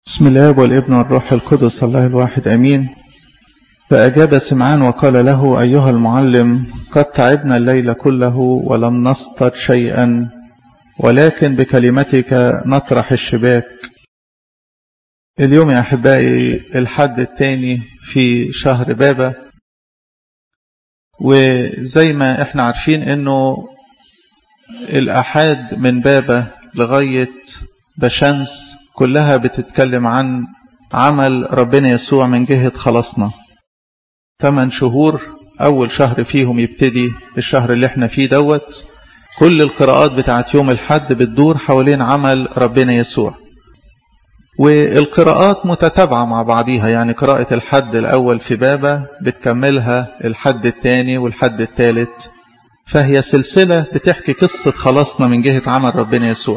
بسم الله والابن والروح القدس الله الواحد أمين. فأجاب سمعان وقال له: أيها المعلم، قد تعبنا الليل كله ولم نصطد شيئا، ولكن بكلمتك نطرح الشباك. اليوم يا أحبائي الحد الثاني في شهر بابا، وزي ما احنا عارفين انه الأحاد من بابا لغاية بشمس كلها بتتكلم عن عمل ربنا يسوع من جهة خلاصنا. 8 شهور، أول شهر فيهم يبتدي الشهر اللي احنا فيه دوت. كل القراءات بتاعت يوم الحد بتدور حوالين عمل ربنا يسوع، والقراءات متتابعة مع بعضيها. يعني قراءة الحد الأول في بابا بتكملها الحد الثاني والحد الثالث، فهي سلسلة بتحكي قصة خلاصنا من جهة عمل ربنا يسوع.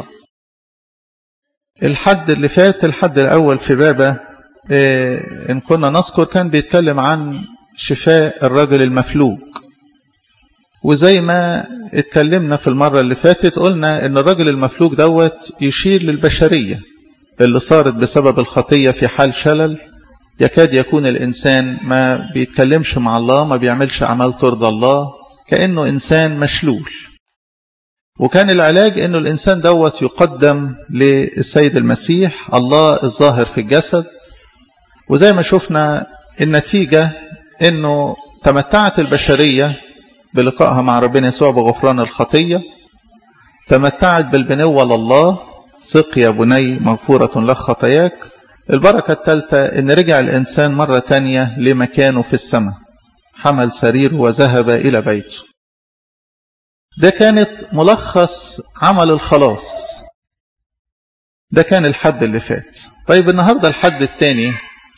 الحد اللي فات، الحد الأول في بابا، إن كنا نذكر، كان بيتكلم عن شفاء الرجل المفلوج. وزي ما اتكلمنا في المرة اللي فاتت قلنا إن الرجل المفلوج دوت يشير للبشرية اللي صارت بسبب الخطية في حال شلل. يكاد يكون الإنسان ما بيتكلمش مع الله، ما بيعملش أعمال ترضى الله، كأنه إنسان مشلول. وكان العلاج انه الانسان دوت يقدم للسيد المسيح الله الظاهر في الجسد. وزي ما شفنا النتيجة انه تمتعت البشرية بلقائها مع ربنا يسوع بغفران الخطية، تمتعت بالبنوة لله، ثق يا بني مغفورة لك خطاياك. البركة الثالثة ان رجع الانسان مرة تانية لمكانه في السماء، حمل سريره وذهب الى بيته. ده كانت ملخص عمل الخلاص. ده كان الحد اللي فات. طيب النهاردة الحد الثاني.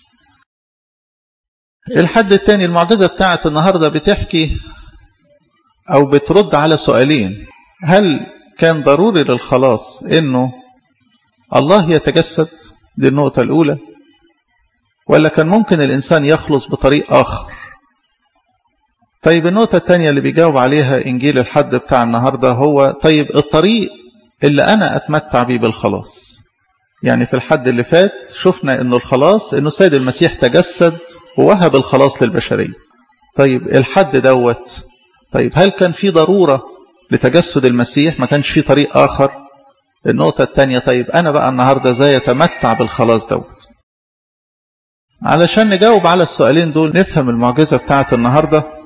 الحد الثاني المعجزة بتاعت النهاردة بتحكي أو بترد على سؤالين: هل كان ضروري للخلاص إنه الله يتجسد؟ دي النقطة الأولى. ولا كان ممكن الإنسان يخلص بطريق آخر؟ طيب النقطة الثانية اللي بيجاوب عليها إنجيل الحد بتاع النهاردة هو: طيب الطريق اللي أنا أتمتع بيه بالخلاص. يعني في الحد اللي فات شفنا إنه الخلاص إنه سيد المسيح تجسد ووهب الخلاص للبشرية. طيب الحد دوت، طيب هل كان في ضرورة لتجسد المسيح؟ ما كانش في طريق آخر؟ النقطة الثانية: طيب أنا بقى النهاردة زي أتمتع بالخلاص دوت؟ علشان نجاوب على السؤالين دول نفهم المعجزة بتاعت النهاردة.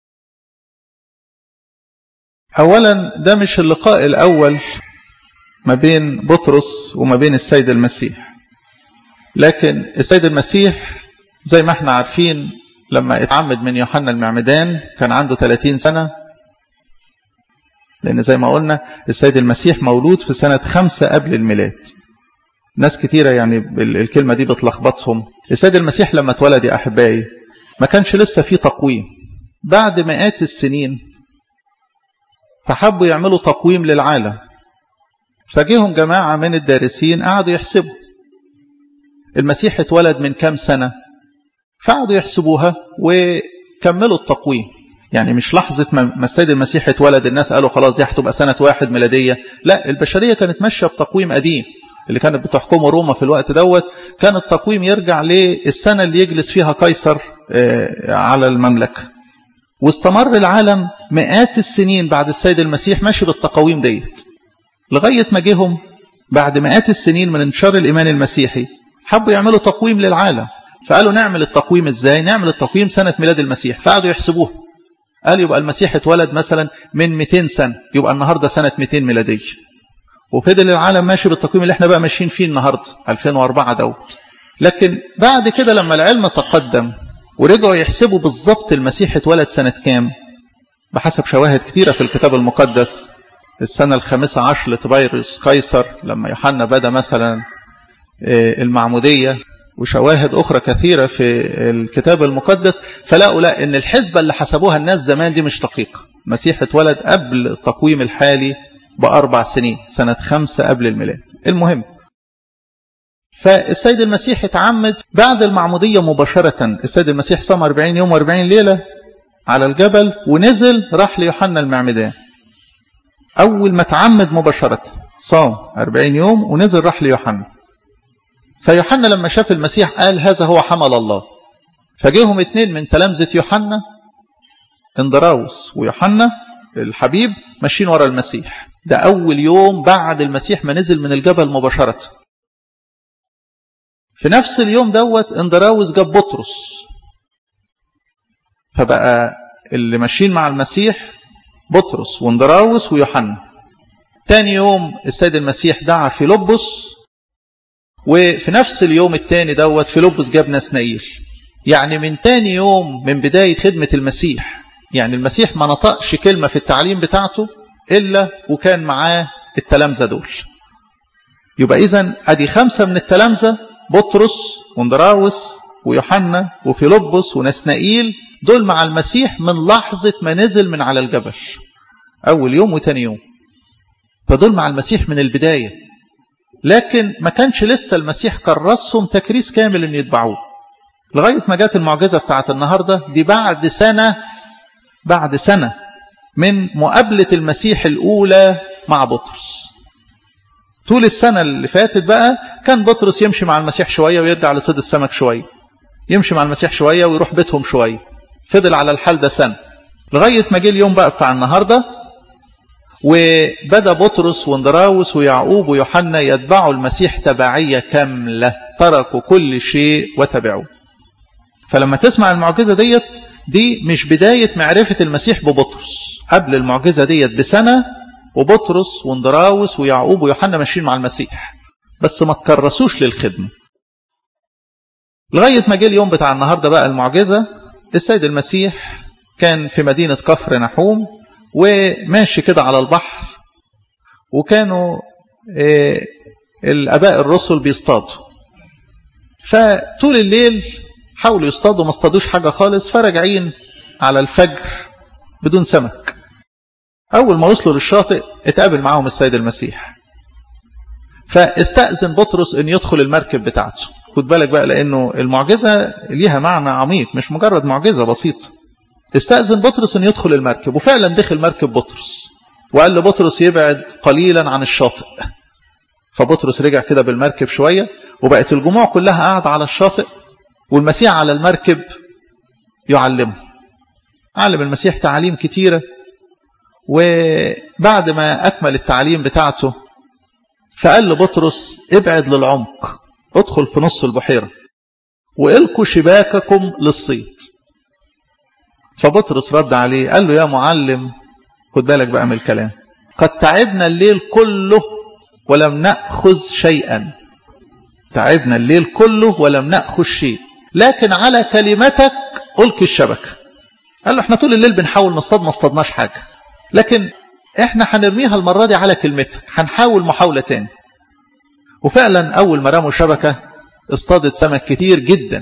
أولا، ده مش اللقاء الأول ما بين بطرس وما بين السيد المسيح، لكن السيد المسيح زي ما احنا عارفين لما اتعمد من يوحنا المعمدان كان عنده 30 سنة. لأن زي ما قلنا السيد المسيح مولود في سنة 5 قبل الميلاد. ناس كتيرة يعني الكلمة دي بتلخبطهم. السيد المسيح لما اتولد يا أحبائي ما كانش لسه فيه تقويم. بعد مئات السنين فحبوا يعملوا تقويم للعالم، فجيهم جماعة من الدارسين قعدوا يحسبوا المسيح اتولد من كام سنة، فقعدوا يحسبوها وكملوا التقويم. يعني مش لحظة ما السيد المسيح اتولد الناس قالوا خلاص دي هتبقى سنة 1 ميلادية. لا، البشرية كانت ماشية بتقويم قديم اللي كانت بتحكمه روما في الوقت دوت. كان التقويم يرجع للسنة اللي يجلس فيها قيصر على المملكة. واستمر العالم مئات السنين بعد السيد المسيح ماشي بالتقويم ديت، لغاية ما جيهم بعد مئات السنين من انتشار الإيمان المسيحي حبوا يعملوا تقويم للعالم. فقالوا نعمل التقويم ازاي؟ نعمل التقويم سنة ميلاد المسيح. فقعدوا يحسبوه، قالوا يبقى المسيح اتولد مثلا من 200 سنة، يبقى النهاردة سنة 200 ميلادية. وفضل العالم ماشي بالتقويم اللي احنا بقى ماشيين فيه النهاردة 2004 دوت. لكن بعد كده لما العلم تقدم ورجعوا يحسبوا بالضبط المسيح اتولد سنة كام، بحسب شواهد كتيرة في الكتاب المقدس، السنة 15 لتبيريوس قيصر لما يوحنا بدأ مثلا المعمودية، وشواهد أخرى كثيرة في الكتاب المقدس. فلاقوا لا، إن الحسبة اللي حسبوها الناس زمان دي مش دقيقة. المسيح اتولد قبل التقويم الحالي ب4 سنين، سنة 5 قبل الميلاد. المهم، فالسيد المسيح اتعمد بعد المعمودية مباشرة. السيد المسيح صام 40 يوم و40 ليلة على الجبل، ونزل راح ليوحنا المعمدان. أول ما اتعمد مباشرة صام 40 يوم ونزل راح ليوحنا. فيوحنا لما شاف المسيح قال هذا هو حمل الله. فجيهم 2 من تلامذة يوحنا، اندراوس ويوحنا الحبيب، ماشيين ورا المسيح. ده أول يوم بعد المسيح ما نزل من الجبل مباشرة. في نفس اليوم دوت اندراوس جاب بطرس، فبقى اللي ماشيين مع المسيح بطرس واندراوس ويوحنا. تاني يوم السيد المسيح دعا فيلبس، وفي نفس اليوم التاني دوت فيلبس جاب نسنائيل. يعني من تاني يوم من بداية خدمة المسيح، يعني المسيح ما نطقش كلمة في التعليم بتاعته إلا وكان معاه التلامذة دول. يبقى إذن أدي 5 من التلامذة، بطرس واندراوس ويوحنا وفيلبس ونسنائيل، دول مع المسيح من لحظة ما نزل من على الجبل، أول يوم وتاني يوم. فدول مع المسيح من البداية، لكن ما كانش لسه المسيح كرسهم تكريس كامل ان يتبعوه لغاية ما جات المعجزة بتاعت النهاردة دي بعد سنة من مقابلة المسيح الأولى مع بطرس. طول السنة اللي فاتت بقى كان بطرس يمشي مع المسيح شوية ويرجع لصيد السمك شوية، يمشي مع المسيح شوية ويروح بيتهم شوية. فضل على الحال ده سنة لغاية ما جه اليوم بقى بتاع النهاردة، وبدأ بطرس واندراوس ويعقوب ويوحنا يتبعوا المسيح تبعية كاملة، تركوا كل شيء وتبعوا. فلما تسمع المعجزة دي مش بداية معرفة المسيح ببطرس، قبل المعجزة بسنة وبطرس واندراوس ويعقوب ويوحنا ماشيين مع المسيح، بس ما تكرسوش للخدمة. لغاية ما جه اليوم بتاع النهاردة بقى المعجزة. السيد المسيح كان في مدينة كفر نحوم وماشي كده على البحر، وكانوا الآباء الرسل بيصطادوا، فطول الليل حاولوا يصطادوا ما اصطادوش حاجة خالص، فرجعين على الفجر بدون سمك. أول ما وصلوا للشاطئ اتقابل معهم السيد المسيح، فاستأذن بطرس أن يدخل المركب بتاعته. خد بالك بقى لأنه المعجزة ليها معنى عميق، مش مجرد معجزة بسيطة. استأذن بطرس أن يدخل المركب، وفعلا دخل مركب بطرس، وقال لبطرس يبعد قليلا عن الشاطئ. فبطرس رجع كده بالمركب شوية، وبقت الجموع كلها قاعدة على الشاطئ، والمسيح على المركب يعلمه. علم المسيح تعاليم كتيرة، وبعد ما أكمل التعليم بتاعته فقال لبطرس ابعد للعمق، ادخل في نص البحيرة وإلقوا شباككم للصيد. فبطرس رد عليه قال له يا معلم، خد بالك بقى من الكلام، قد تعبنا الليل كله ولم نأخذ شيئا. تعبنا الليل كله ولم نأخذ شيء، لكن على كلمتك ألقي الشبكة. قال له احنا طول الليل بنحاول نصطاد ما اصطادناش حاجة، لكن احنا هنرميها المرة دي على كلمتك، هنحاول محاولة تاني. وفعلا أول ما رموا شبكة اصطادت سمك كتير جدا،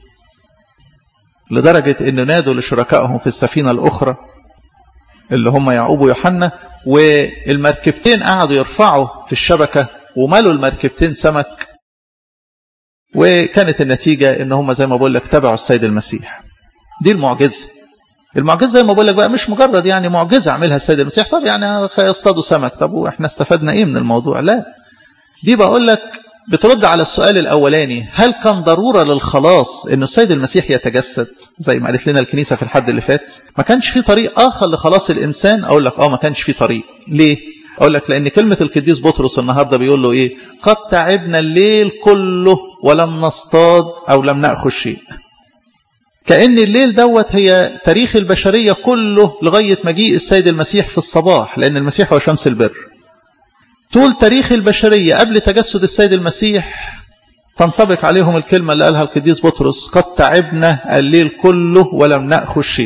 لدرجة أن نادوا لشركائهم في السفينة الأخرى اللي هم يعقوب ويوحنا، والمركبتين قعدوا يرفعوا في الشبكة وملوا المركبتين سمك. وكانت النتيجة ان هم زي ما بقول لك تبعوا السيد المسيح. دي المعجزة. المعجزة زي ما بقول لك بقى مش مجرد يعني معجزة عملها السيد المسيح، طب يعني يصطادوا سمك، طب واحنا استفدنا ايه من الموضوع؟ لا، دي بقول لك بترد على السؤال الاولاني، هل كان ضرورة للخلاص انه السيد المسيح يتجسد زي ما قالت لنا الكنيسة في الحد اللي فات؟ ما كانش في طريق اخر لخلاص الانسان؟ اقول لك ما كانش في طريق. ليه؟ اقول لك لان كلمة القديس بطرس النهاردة بيقول له ايه؟ قد تعبنا الليل كله ولم نصطاد او لم نأخذ شيء. كأن الليل دوت هي تاريخ البشرية كله لغاية مجيء السيد المسيح في الصباح، لأن المسيح هو شمس البر. طول تاريخ البشرية قبل تجسد السيد المسيح تنطبق عليهم الكلمة اللي قالها القديس بطرس، قد تعبنا الليل كله ولم نأخذ شيء.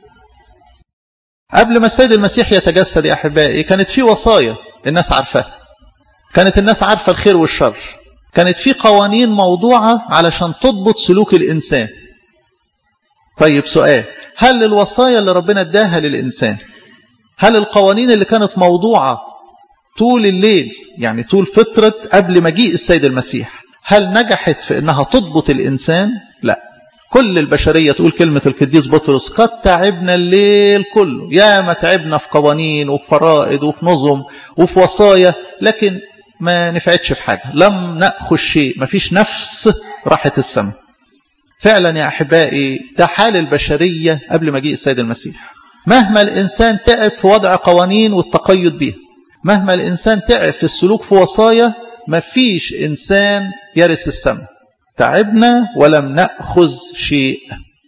قبل ما السيد المسيح يتجسد يا أحبائي كانت في وصايا الناس عارفاها، كانت الناس عارفة الخير والشر، كانت في قوانين موضوعة علشان تضبط سلوك الإنسان. طيب سؤال، هل الوصايا اللي ربنا اداها للإنسان، هل القوانين اللي كانت موضوعة طول الليل يعني طول فترة قبل مجيء السيد المسيح، هل نجحت في انها تضبط الإنسان؟ لا. كل البشرية تقول كلمة القديس بطرس قد تعبنا الليل كله، يا ما تعبنا في قوانين وفي فرائض وفي نظم وفي وصايا، لكن ما نفعتش في حاجة، لم نأخذ شيء، ما فيش نفس راحت السماء. فعلا يا أحبائي ده حال البشرية قبل مجيء السيد المسيح. مهما الإنسان تعب في وضع قوانين والتقيد بها، مهما الإنسان تعب في السلوك في وصايا، ما فيش إنسان يرث السماء. تعبنا ولم نأخذ شيء.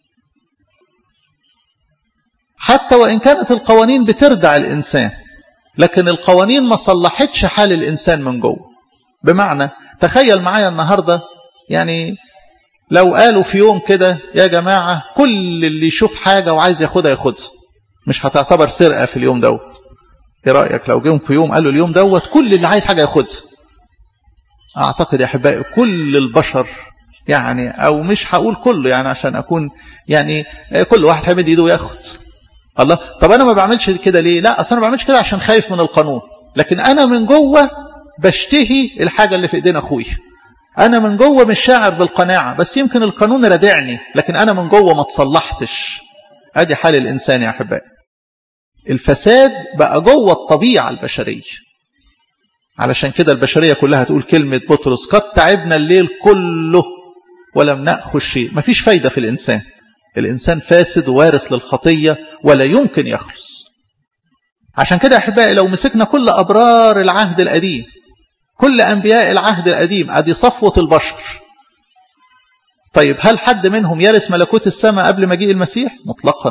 حتى وإن كانت القوانين بتردع الإنسان، لكن القوانين ما صلحتش حال الإنسان من جوه. بمعنى تخيل معايا النهاردة، يعني لو قالوا في يوم كده يا جماعة كل اللي يشوف حاجة وعايز ياخدها ياخدها، مش هتعتبر سرقة في اليوم دوت. ايه رأيك لو جيهم في يوم قالوا اليوم دوت كل اللي عايز حاجة ياخدها؟ اعتقد يا احبائي كل البشر، يعني او مش هقول كله يعني عشان اكون يعني كل واحد هيمد ايده وياخد. الله، طب انا ما بعملش كده ليه؟ لا، اصل انا ما بعملش كده عشان خايف من القانون، لكن انا من جوه بشتهي الحاجة اللي في ايدين اخويا. انا من جوه مش شاعر بالقناعة، بس يمكن القانون ردعني، لكن انا من جوه ما تصلحتش. ادي حال الانسان يا احبائي. الفساد بقى جوه الطبيعة البشرية. علشان كده البشرية كلها تقول كلمة بطرس: قد تعبنا الليل كله ولم نأخذ شيء. مفيش فايدة في الإنسان. الإنسان فاسد ووارث للخطية ولا يمكن يخلص. عشان كده أحبائي لو مسكنا كل أبرار العهد القديم، كل أنبياء العهد القديم، أدي صفوة البشر، طيب هل حد منهم يرث ملكوت السماء قبل مجيء المسيح؟ مطلقا.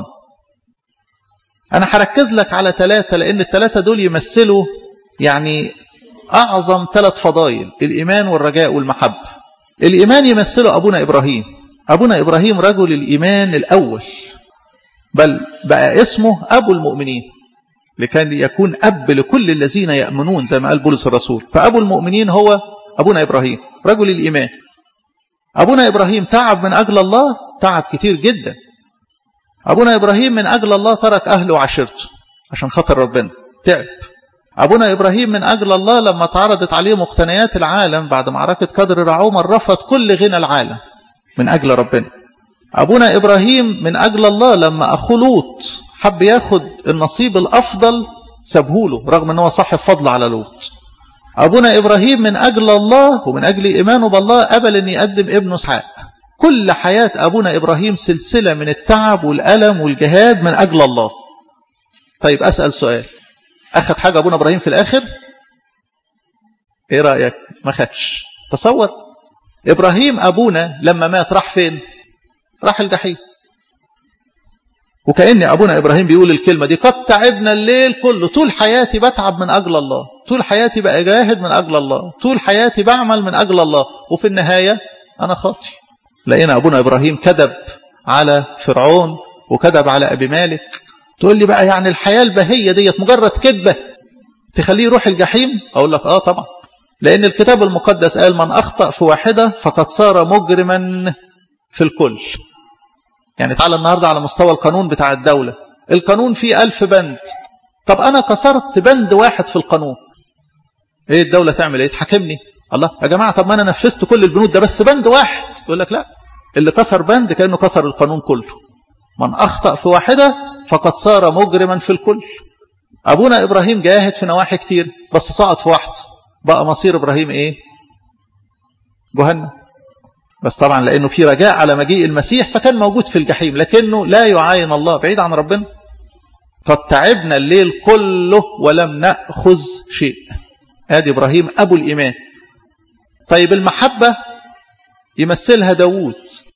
أنا هركز لك على 3، لأن ال3 دول يمثلوا يعني أعظم 3 فضائل: الإيمان والرجاء والمحبة. الإيمان يمثله أبونا إبراهيم. أبونا إبراهيم رجل الإيمان الأول، بل بقى اسمه أبو المؤمنين، لكي يكون أب لكل الذين يأمنون زي ما قال بولس الرسول. فأبو المؤمنين هو أبونا إبراهيم رجل الإيمان. أبونا إبراهيم تعب من أجل الله، تعب كتير جدا. أبونا إبراهيم من أجل الله ترك أهله وعشيرته عشان خاطر ربنا، تعب. أبونا إبراهيم من أجل الله لما تعرضت عليه مقتنيات العالم بعد معركة قدر رعومر رفض كل غنى العالم من أجل ربنا. أبونا إبراهيم من أجل الله لما أخوه لوط حب ياخد النصيب الأفضل سابهوله رغم أنه صاحب فضل على لوط. أبونا إبراهيم من أجل الله ومن أجل إيمانه بالله قبل أن يقدم ابنه إسحاق. كل حياة أبونا إبراهيم سلسلة من التعب والألم والجهاد من أجل الله. طيب أسأل سؤال: أخذ حاجة أبونا إبراهيم في الآخر؟ إيه رأيك؟ ما خدش. تصور إبراهيم أبونا لما مات راح فين؟ راح الجحيم. وكأن أبونا إبراهيم بيقول الكلمة دي: قد تعبنا الليل كله، طول حياتي بتعب من أجل الله، طول حياتي بأجاهد من أجل الله، طول حياتي بعمل من أجل الله، وفي النهاية أنا خاطي. لقينا أبونا إبراهيم كذب على فرعون وكذب على أبي مالك. تقول لي بقى يعني الحياة البهية ديت مجرد كذبة تخليه يروح الجحيم؟ أقول لك طبعا، لأن الكتاب المقدس قال: من أخطأ في واحدة فقد صار مجرما في الكل. يعني تعالى النهاردة على مستوى القانون بتاع الدولة، القانون فيه 1000 بند، طب أنا كسرت بند واحد في القانون، إيه الدولة تعمل؟ إيه؟ تحاكمني؟ الله يا جماعة، طب ما أنا نفذت كل البنود ده بس بند واحد. يقول لك لا، اللي كسر بند كأنه كسر القانون كله. من أخطأ في واحدة فقد صار مجرما في الكل. أبونا إبراهيم جاهد في نواحي كتير بس سقط في واحد، بقى مصير إبراهيم إيه؟ جهنم. بس طبعا لأنه في رجاء على مجيء المسيح فكان موجود في الجحيم، لكنه لا يعاين الله، بعيد عن ربنا. قد تعبنا الليل كله ولم نأخذ شيء. هذا إبراهيم أبو الإيمان. طيب المحبة يمثلها داود.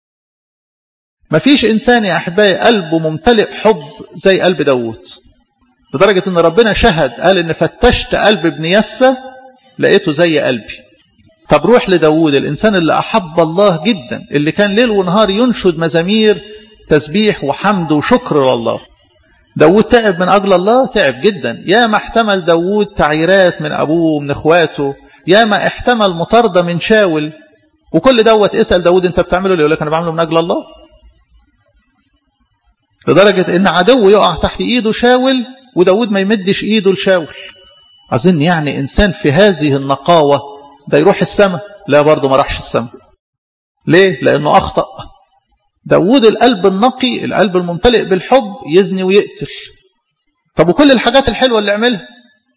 مفيش إنسان يا أحبائي قلبه ممتلئ حب زي قلب داود، لدرجة أن ربنا شهد قال إن فتشت قلب ابن يسى لقيته زي قلبي. طب روح لداود الإنسان اللي أحب الله جدا، اللي كان ليل ونهار ينشد مزامير تسبيح وحمد وشكر لله. داود تعب من أجل الله، تعب جدا. يا ما احتمل داود تعيرات من أبوه ومن إخواته، يا ما احتمل مطاردة من شاول، وكل دوت اسأل داود أنت بتعمله ليه؟ يقول لك أنا بعمله من أجل الله. لدرجة إن عدو يقع تحت إيده شاول وداود ما يمدش إيده لشاول. أظن يعني إنسان في هذه النقاوة ده يروح السماء؟ لا، برضه ما راحش السماء. ليه؟ لأنه أخطأ. داود القلب النقي، القلب الممتلئ بالحب، يزني ويقتل. طب وكل الحاجات الحلوة اللي عملها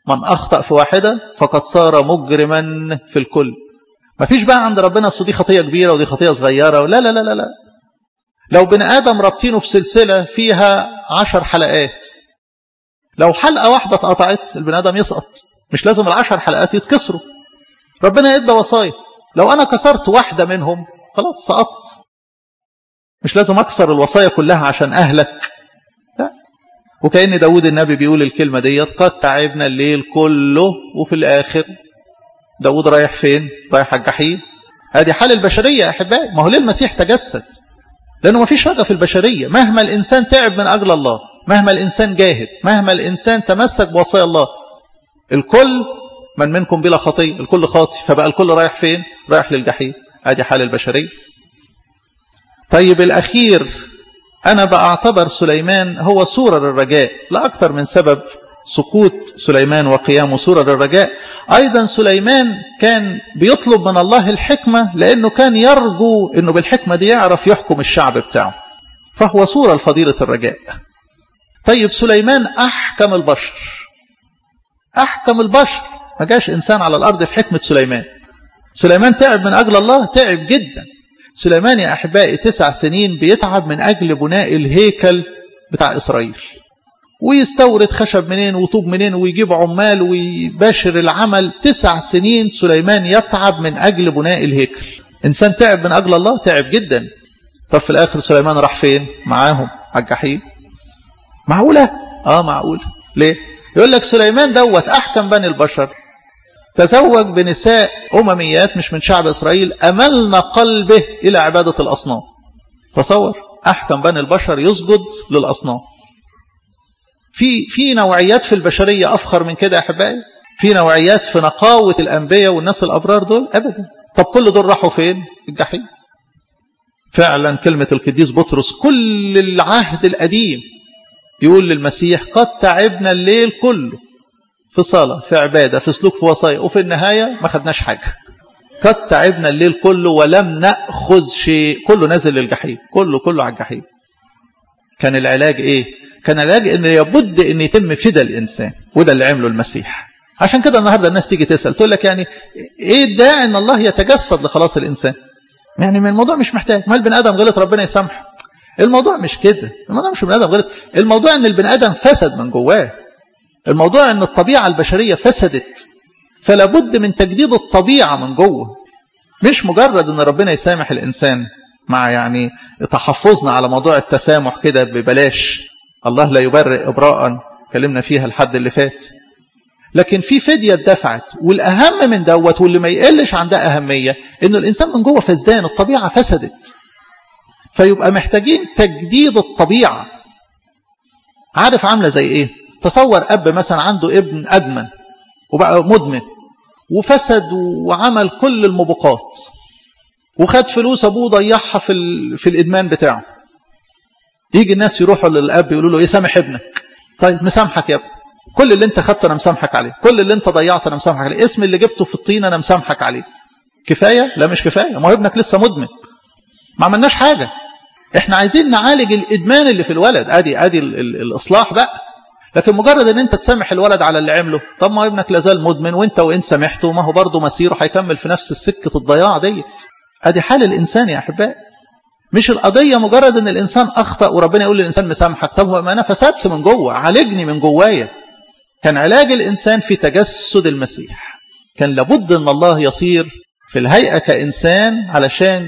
من أخطأ في واحدة فقد صار مجرما في الكل. ما فيش بقى عند ربنا دي خطية كبيرة ودي خطية صغيرة، لا لا لا لا لا. لو بني آدم رابطينه بسلسلة فيها 10 حلقات، لو حلقة واحدة اتقطعت البني آدم يسقط، مش لازم 10 حلقات يتكسروا. ربنا ادى وصايا، لو أنا كسرت واحدة منهم خلاص سقطت، مش لازم أكسر الوصايا كلها عشان أهلك. لا. وكأن داود النبي بيقول الكلمة ديت قد تعبنا الليل كله، وفي الآخر داود رايح فين؟ رايح الجحيم. هذه حال البشرية يا أحبائي. ما هو ليه المسيح تجسد؟ لأنه ما فيش رجا في البشرية. مهما الإنسان تعب من أجل الله، مهما الإنسان جاهد، مهما الإنسان تمسك بوصايا الله، الكل من منكم بلا خطية، الكل خاطي، فبقى الكل رايح فين؟ رايح للجحيم. هذه حال البشرية. طيب الأخير، أنا بعتبر سليمان هو صورة للرجاء، لا أكثر من سبب سقوط سليمان وقيامه صورة للرجاء. أيضا سليمان كان بيطلب من الله الحكمة، لأنه كان يرجو أنه بالحكمة دي يعرف يحكم الشعب بتاعه، فهو صورة لفضيلة الرجاء. طيب سليمان أحكم البشر، أحكم البشر، ما جاش إنسان على الأرض في حكمة سليمان. سليمان تعب من أجل الله، تعب جدا. سليمان يا أحبائي 9 سنين بيتعب من أجل بناء الهيكل بتاع إسرائيل، ويستورد خشب منين وطوب منين ويجيب عمال ويباشر العمل. 9 سنين سليمان يتعب من أجل بناء الهيكل. إنسان تعب من أجل الله، تعب جدا. طب في الآخر سليمان راح فين؟ معاهم على الجحيم. معقولة؟ معقولة. ليه؟ يقول لك سليمان دوت أحكم بني البشر، تزوج بنساء أمميات مش من شعب إسرائيل، أملنا قلبه إلى عبادة الأصنام. تصور، أحكم بني البشر يسجد للأصنام. في نوعيات في البشرية أفخر من كده يا أحبائي؟ في نوعيات في نقاوة الأنبياء والناس الأبرار دول؟ أبدا. طب كل دول راحوا فين؟ الجحيم. فعلا كلمة القديس بطرس كل العهد القديم يقول للمسيح قد تعبنا الليل كله في صلاة، في عبادة، في سلوك، في وصايا، وفي النهاية ما خدناش حاجة. قد تعبنا الليل كله ولم نأخذ شيء. كله نزل للجحيم، كله على الجحيم. كان العلاج إيه؟ كان العلاج إن يبد إن يتم فداء الإنسان، وده اللي عمله المسيح. عشان كده النهاردة الناس تيجي تسأل تقول لك يعني إيه الداعي إن الله يتجسد لخلاص الإنسان؟ يعني من الموضوع مش محتاج، ما البني آدم غلط ربنا يسامحه. الموضوع مش كده، الموضوع مش البني آدم غلط، الموضوع إن البني آدم فسد من جواه. الموضوع ان الطبيعة البشرية فسدت، فلا بد من تجديد الطبيعة من جوه. مش مجرد ان ربنا يسامح الانسان، مع يعني تحفظنا على موضوع التسامح كده ببلاش. الله لا يبرئ ابراء، كلمنا فيها الحد اللي فات. لكن في فدية دفعت، والاهم من دوت واللي ما يقلش عن ده اهمية، انه الانسان من جوه فسدان، الطبيعة فسدت، فيبقى محتاجين تجديد الطبيعة. عارف عاملة زي ايه؟ تصور أب مثلا عنده ابن أدمن وبقى مدمن وفسد وعمل كل الموبقات، وخد فلوس أبوه ضيعها في الإدمان بتاعه. يجي الناس يروحوا للأب يقولوا له إيه؟ سامح ابنك. طيب مسامحك يا ابني، كل اللي انت خدته أنا مسامحك عليه، كل اللي انت ضيعته أنا مسامحك عليه، اسم اللي جبته في الطين أنا مسامحك عليه. كفاية؟ لا مش كفاية، ما هو ابنك لسه مدمن، ما عملناش حاجة. احنا عايزين نعالج الإدمان اللي في الولد. ادي الإصلاح بقى. لكن مجرد ان انت تسامح الولد على اللي عمله، طب ما ابنك لازال مدمن، وانت وان سامحته ما هو برضه مسيره هيكمل في نفس السكة الضياع ديت. ادي حال الانسان يا احبائي. مش القضية مجرد ان الانسان اخطأ وربنا يقول للانسان مسامحك. طب ما انا فسدت من جوه، عالجني من جوايا. كان علاج الانسان في تجسد المسيح. كان لابد ان الله يصير في الهيئة كإنسان علشان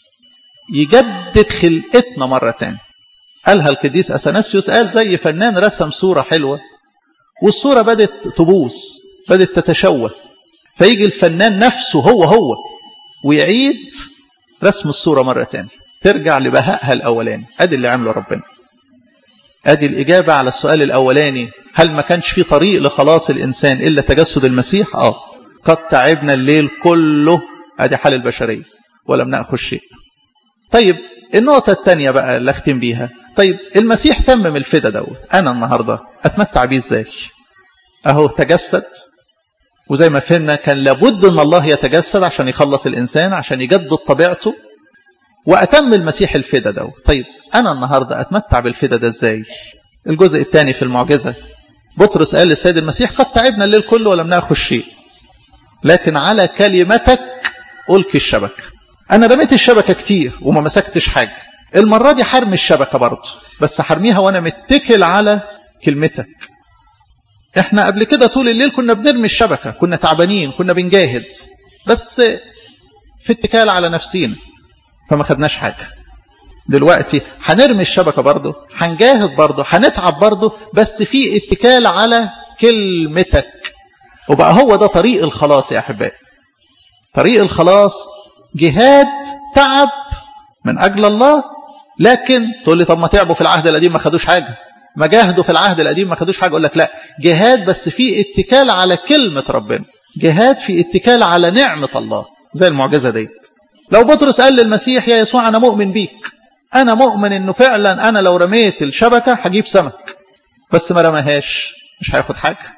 يجدد خلقتنا مرة تانية. قالها القديس أثناسيوس، قال زي فنان رسم صورة حلوة والصورة بدت تبوظ، بدت تتشوه، فيجي الفنان نفسه هو ويعيد رسم الصورة مرة تانية ترجع لبهائها الأولاني. ادي اللي عمله ربنا. ادي الإجابة على السؤال الأولاني، هل ما كانش في طريق لخلاص الإنسان إلا تجسد المسيح؟ قد تعبنا الليل كله. ادي حال البشرية ولم نأخذ شيء. طيب النقطة الثانية بقى اللي اختم بيها، طيب المسيح تمم الفدا دوت، أنا النهاردة أتمتع بيه إزاي؟ أهو تجسد، وزي ما فهمنا كان لابد أن الله يتجسد عشان يخلص الإنسان، عشان يجدد طبيعته، وأتم المسيح الفدا دوت. طيب أنا النهاردة أتمتع بالفدا ده إزاي؟ الجزء الثاني في المعجزة بطرس قال للسيد المسيح قد تعبنا الليل كله ولم نأخذ شيء، لكن على كلمتك ألقي الشبكة. أنا رميت الشبكة كتير وما مسكتش حاجة، المرة دي حرمي الشبكة برضه، بس حرميها وأنا متكل على كلمتك. احنا قبل كده طول الليل كنا بنرمي الشبكة، كنا تعبانين، كنا بنجاهد، بس في اتكال على نفسينا فما خدناش حاجة. دلوقتي هنرمي الشبكة برضه، هنجاهد برضه، هنتعب برضه، بس في اتكال على كلمتك. وبقى هو ده طريق الخلاص يا أحبائي. طريق الخلاص جهاد، تعب من أجل الله. لكن تقول لي طب ما تعبوا في العهد القديم ما خدوش حاجة، ما جاهدوا في العهد القديم ما خدوش حاجة. أقول لك لا، جهاد بس في اتكال على كلمة ربنا، جهاد في اتكال على نعمة الله، زي المعجزة ديت. لو بطرس قال للمسيح يا يسوع أنا مؤمن بيك، أنا مؤمن إنه فعلا أنا لو رميت الشبكة هجيب سمك، بس ما رماهاش، مش هياخد حاجة.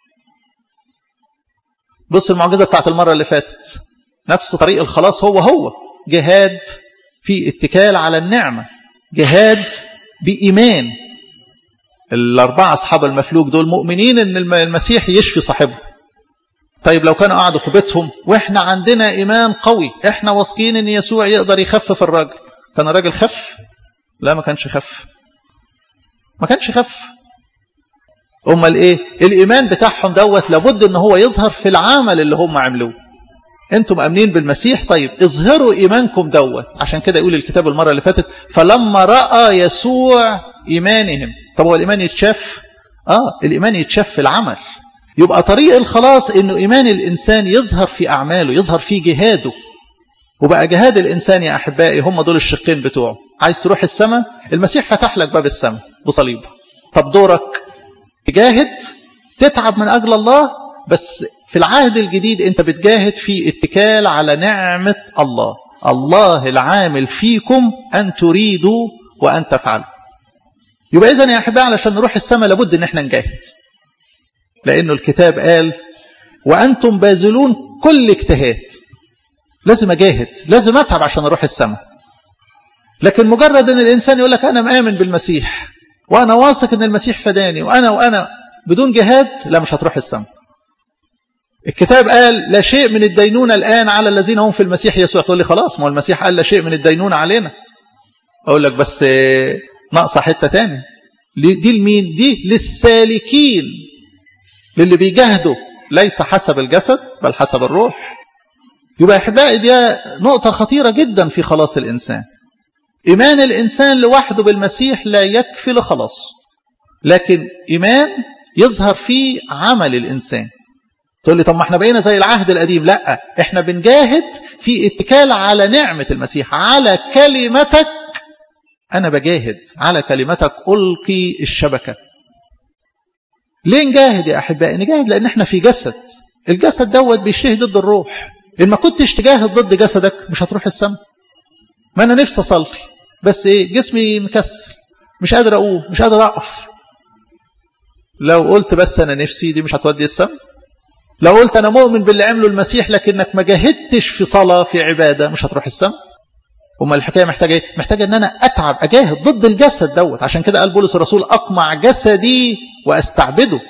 بص المعجزة بتاعت المرة اللي فاتت، نفس طريق الخلاص هو جهاد في اتكال على النعمة، جهاد بإيمان. الأربعة أصحاب المفلوج دول مؤمنين إن المسيح يشفي صاحبه. طيب لو كانوا قاعدوا في بيتهم وإحنا عندنا إيمان قوي، إحنا واثقين إن يسوع يقدر يخفف الراجل، كان الراجل خف؟ لا، ما كانش خف، ما كانش خف. أمال إيه؟ الإيمان بتاعهم دوت لابد إن هو يظهر في العمل اللي هم عملوه. أنتم مؤمنين بالمسيح، طيب اظهروا إيمانكم دوت. عشان كده يقول الكتاب المرة اللي فاتت فلما رأى يسوع إيمانهم. طب هو الإيمان يتشاف؟ الإيمان يتشاف في العمل. يبقى طريق الخلاص إنه إيمان الإنسان يظهر في أعماله، يظهر في جهاده. وبقى جهاد الإنسان يا أحبائي هم دول الشقين بتوعه. عايز تروح السماء، المسيح فتح لك باب السماء بصليبه. طب دورك تجاهد، تتعب من أجل الله، بس في العهد الجديد أنت بتجاهد في اتكال على نعمة الله. الله العامل فيكم أن تريدوا وأن تفعلوا. يبقى إذن يا أحبائي علشان نروح السماء لابد أن احنا نجاهد، لأنه الكتاب قال وأنتم باذلون كل اجتهاد. لازم أجاهد، لازم أتعب عشان أروح السماء. لكن مجرد أن الإنسان يقول لك أنا مآمن بالمسيح وأنا واثق أن المسيح فداني وأنا بدون جهاد، لا، مش هتروح السماء. الكتاب قال لا شيء من الدينونة الآن على الذين هم في المسيح يسوع. تقول لي خلاص، ما هو المسيح قال لا شيء من الدينونة علينا. أقول لك بس ناقصة حتة تاني. دي لمين؟ دي للسالكين، للي بيجاهدوا ليس حسب الجسد بل حسب الروح. يبقى أحبائي دي نقطة خطيرة جدا في خلاص الإنسان. إيمان الإنسان لوحده بالمسيح لا يكفي لخلاص، لكن إيمان يظهر في عمل الإنسان. تقول لي طب ما احنا بقينا زي العهد القديم. لا، احنا بنجاهد في اتكال على نعمة المسيح. على كلمتك أنا بجاهد، على كلمتك ألقي الشبكة. ليه نجاهد يا أحبائي؟ نجاهد لأن احنا في جسد، الجسد دوت بيشتهي ضد الروح. إن ما كنتش تجاهد ضد جسدك مش هتروح السماء. ما أنا نفسي أصلي بس جسمي مكسل، مش قادر أقوم، مش قادر أقف. لو قلت بس أنا نفسي، دي مش هتودي السماء. لو قلت أنا مؤمن باللي عمله المسيح لكنك ما جاهدتش في صلاة في عبادة، مش هتروح السماء. وما الحكاية محتاجة إيه؟ محتاجة أن أنا أتعب أجاهد ضد الجسد دوت. عشان كده قال بولس الرسول أقمع جسدي وأستعبده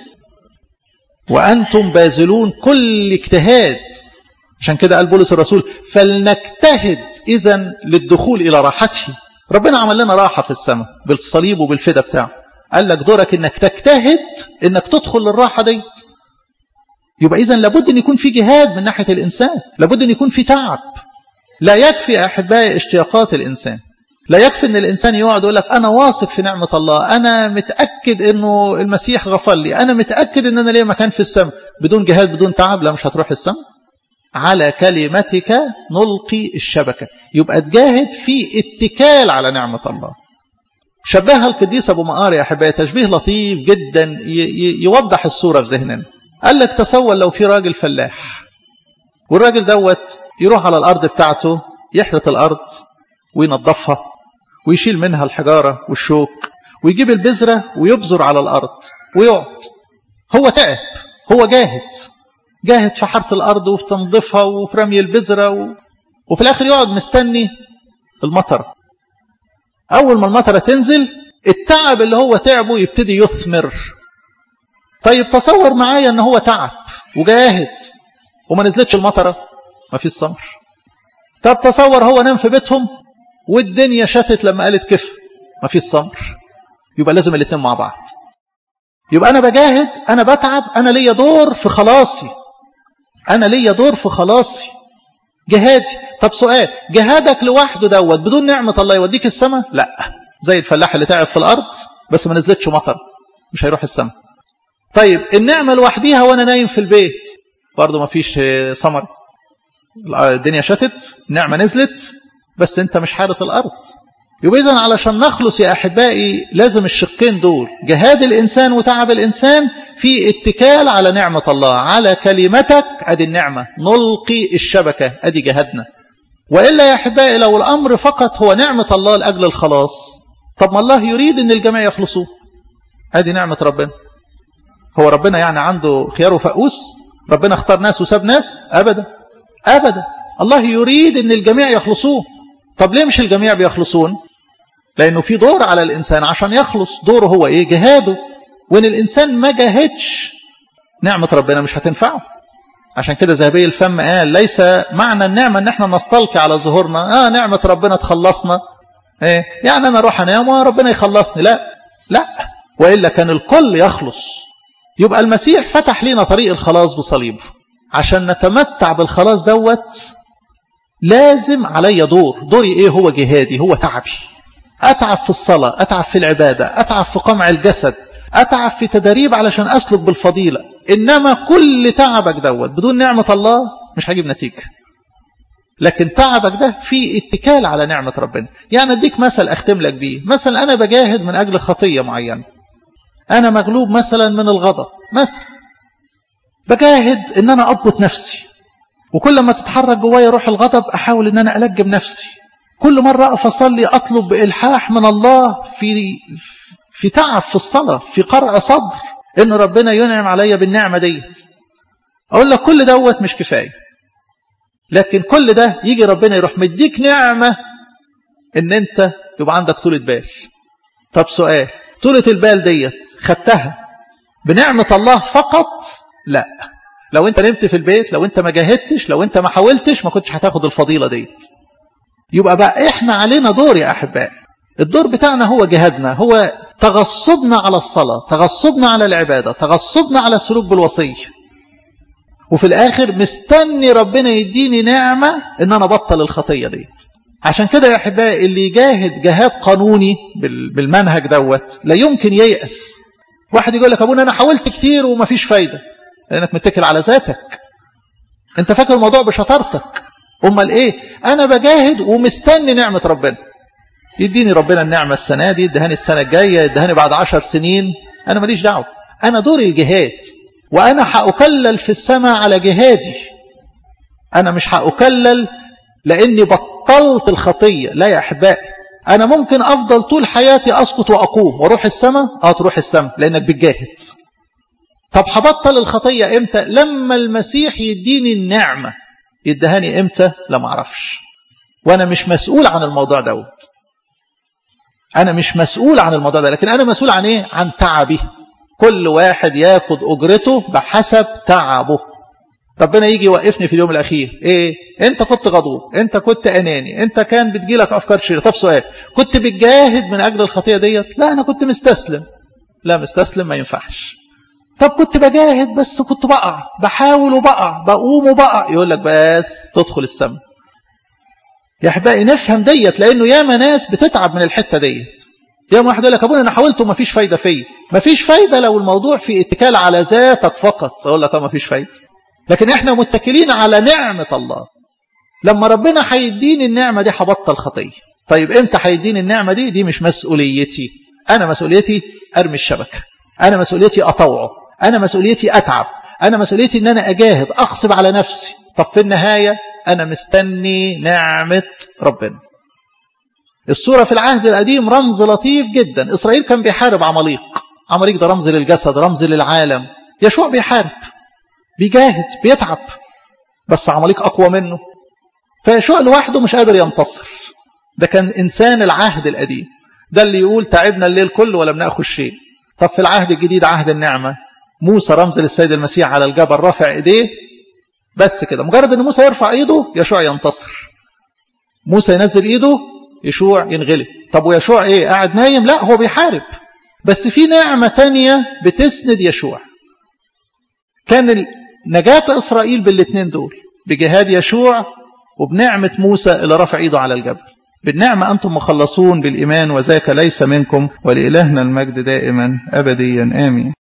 وأنتم باذلون كل اجتهاد. عشان كده قال بولس الرسول فلنجتهد إذن للدخول إلى راحته. ربنا عمل لنا راحة في السماء بالصليب وبالفداء بتاعه. قال لك دورك إنك تجتهد إنك تدخل للراحة دي. يبقى إذن لابد أن يكون في جهاد من ناحية الإنسان، لابد أن يكون في تعب. لا يكفي يا أحبائي اشتياقات الإنسان، لا يكفي أن الإنسان يقعد يقول لك أنا واثق في نعمة الله، أنا متأكد أنه المسيح غفر لي، أنا متأكد أن أنا ليه مكان في السماء. بدون جهاد بدون تعب لا، مش هتروح السماء. على كلمتك نلقي الشبكة. يبقى تجاهد في اتكال على نعمة الله. شبهها القديس أبو مقار يا أحبائي تشبيه لطيف جدا يوضح الصورة في ذهننا. قال لك تصور لو في راجل فلاح، والراجل دوت يروح على الأرض بتاعته يحرث الأرض وينظفها ويشيل منها الحجارة والشوك ويجيب البذرة ويبذر على الأرض ويقعد. هو تعب، هو جاهد في حرث الأرض وفي تنظيفها وفي رمي البذرة وفي الآخر يقعد مستني المطر. أول ما المطرة تنزل التعب اللي هو تعبه يبتدي يثمر. طيب تصور معايا ان هو تعب وجاهد وما نزلتش المطرة، ما فيش ثمر. طب تصور هو نام في بيتهم والدنيا شتت لما قالت كفى، ما فيش ثمر. يبقى لازم الاثنين مع بعض. يبقى انا بجاهد، انا بتعب، انا ليا دور في خلاصي، انا ليا دور في خلاصي، جهادي. طب سؤال، جهادك لوحده دوت بدون نعمة الله يوديك السماء؟ لا، زي الفلاح اللي تعب في الارض بس ما نزلتش مطر، مش هيروح السماء. طيب النعمة لوحديها وانا نايم في البيت برضه ما فيش ثمر، الدنيا شتت، نعمة نزلت بس انت مش حارث الارض. يبقى إذن علشان نخلص يا أحبائي لازم الشقين دول، جهاد الإنسان وتعب الإنسان في اتكال على نعمة الله، على كلمتك أدي النعمة، نلقي الشبكة أدي جهادنا. وإلا يا أحبائي لو الأمر فقط هو نعمة الله لأجل الخلاص، طب ما الله يريد أن الجميع يخلصوه، أدي نعمة ربنا. هو ربنا يعني عنده خيار وفقوس؟ ربنا اختار ناس وساب ناس؟ أبدا أبدا، الله يريد أن الجميع يخلصوه. طب ليه مش الجميع بيخلصون؟ لأنه في دور على الإنسان عشان يخلص. دوره هو إيه؟ جهاده. وإن الإنسان ما جاهدش نعمة ربنا مش هتنفعه. عشان كده ذهبي الفم قال ليس معنى النعمة ان احنا نستلقي على ظهورنا نعمة ربنا تخلصنا، يعني انا اروح انام وربنا يخلصني. لا لا، وإلا كان الكل يخلص. يبقى المسيح فتح لنا طريق الخلاص بصليبه. عشان نتمتع بالخلاص دوت لازم علي دوري ايه؟ هو جهادي، هو تعبي. اتعب في الصلاة، اتعب في العبادة، اتعب في قمع الجسد، اتعب في تدريب علشان اسلك بالفضيلة. انما كل تعبك دوت بدون نعمة الله مش هجيب نتيجة. لكن تعبك ده في اتكال على نعمة ربنا. يعني اديك مثل اختم لك بيه. مثلا انا بجاهد من اجل خطية معينة، انا مغلوب مثلا من الغضب مثلا، بجاهد ان انا اضبط نفسي، وكل ما تتحرك جوايا روح الغضب احاول ان انا الجم نفسي. كل مرة اقف اصلي اطلب بالحاح من الله في تعب في الصلاة، في قرع صدر ان ربنا ينعم عليا بالنعمة ديت. اقول لك كل دوت مش كفاية، لكن كل ده يجي ربنا يروح مديك نعمة ان انت يبقى عندك طولة بال. طب سؤال، طولة البال ديت خدتها بنعمة الله فقط؟ لا، لو انت نمت في البيت، لو انت ما جاهدتش، لو انت ما حاولتش، ما كنتش هتاخد الفضيلة ديت. يبقى بقى احنا علينا دور يا احبائي. الدور بتاعنا هو جهادنا، هو تغصبنا على الصلاة، تغصبنا على العبادة، تغصبنا على السلوك بالوصية. وفي الاخر مستني ربنا يديني نعمة ان انا بطل الخطية ديت. عشان كده يا احبائي اللي يجاهد جهاد قانوني بالمنهج دوت لا يمكن ييأس. واحد يقول لك ابونا انا حاولت كتير وما فيش فايدة، لانك متكل على ذاتك، انت فاكر الموضوع بشطارتك. امال ايه؟ انا بجاهد ومستني نعمة ربنا، يديني ربنا النعمة السنة دي، يدهاني السنة الجاية، يدهاني بعد 10 سنين، انا ماليش دعوة. انا دوري الجهاد، وانا هأكلل في السماء على جهادي. انا مش هأكلل لاني بطلت الخطية، لا يا احبائي. انا ممكن افضل طول حياتي اسقط واقوم واروح السماء، تروح السماء لانك بتجاهد. طب هبطل الخطية امتى؟ لما المسيح يديني النعمة. يدهاني امتى؟ لا معرفش، وانا مش مسؤول عن الموضوع دوت. انا مش مسؤول عن الموضوع ده، لكن انا مسؤول عن ايه؟ عن تعبي. كل واحد ياخد اجرته بحسب تعبه. ربنا يجي يوقفني في اليوم الاخير، ايه؟ انت كنت غضوب، انت كنت اناني، انت كان بتجيلك افكار شريرة. طب سؤال، كنت بتجاهد من اجل الخطية ديت؟ لا، انا كنت مستسلم. لا، مستسلم ما ينفعش. طب كنت بجاهد بس كنت بقع، بحاول وبقع، بقوم وبقع، يقول لك بس تدخل السماء. يا احبائي نفهم ديت، لانه ياما ناس بتتعب من الحته ديت. ياما واحد يقول لك ابونا انا حاولت وما فيش فايده فيا. ما فيش فايده لو الموضوع في اتكال على ذاتك فقط، اقول لك ما فيش فايده. لكن احنا متكلين على نعمه الله. لما ربنا هيديني النعمه دي هبطل خطيه. طيب امتى هيديني النعمه دي؟ دي مش مسؤوليتي. انا مسؤوليتي ارمي الشبكه، انا مسؤوليتي اطوعه، انا مسؤوليتي اتعب، انا مسؤوليتي ان انا اجاهد، اغصب على نفسي. طب في النهايه أنا مستني نعمة ربنا. الصورة في العهد القديم رمز لطيف جدا. إسرائيل كان بيحارب عماليق. عماليق ده رمز للجسد، رمز للعالم. يشوع بيحارب، بيجاهد، بيتعب، بس عماليق أقوى منه. فيشوع لوحده مش قادر ينتصر. ده كان إنسان العهد القديم، ده اللي يقول تعبنا الليل كله ولم نأخذ شيء. طب في العهد الجديد، عهد النعمة، موسى رمز للسيد المسيح على الجبل رافع ايديه، بس كده، مجرد ان موسى يرفع ايده يشوع ينتصر. موسى ينزل ايده يشوع ينغلب. طب ويشوع ايه؟ قاعد نايم؟ لا، هو بيحارب، بس في نعمة تانية بتسند يشوع. كان نجاة إسرائيل بالاثنين دول، بجهاد يشوع وبنعمة موسى اللي رفع ايده على الجبل. بالنعمة أنتم مخلصون بالإيمان، وذاك ليس منكم، ولإلهنا المجد دائما أبديا آمين.